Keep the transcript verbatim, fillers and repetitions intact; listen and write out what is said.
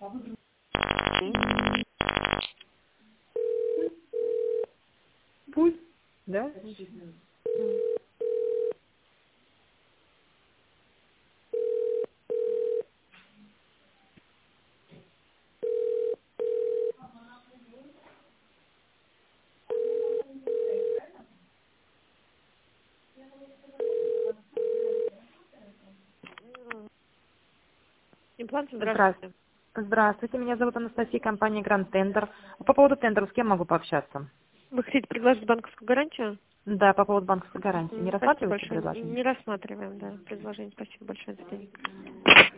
Пусть, да? Имплант, здравствуйте. Здравствуйте. Здравствуйте, меня зовут Анастасия, компания Grand Tender. По поводу тендера с кем могу пообщаться? Вы хотите предложить банковскую гарантию? Да, по поводу банковской гарантии. Не М, Спасибо рассматриваете большое. предложение? Не рассматриваем, да, предложение. Спасибо большое за денег.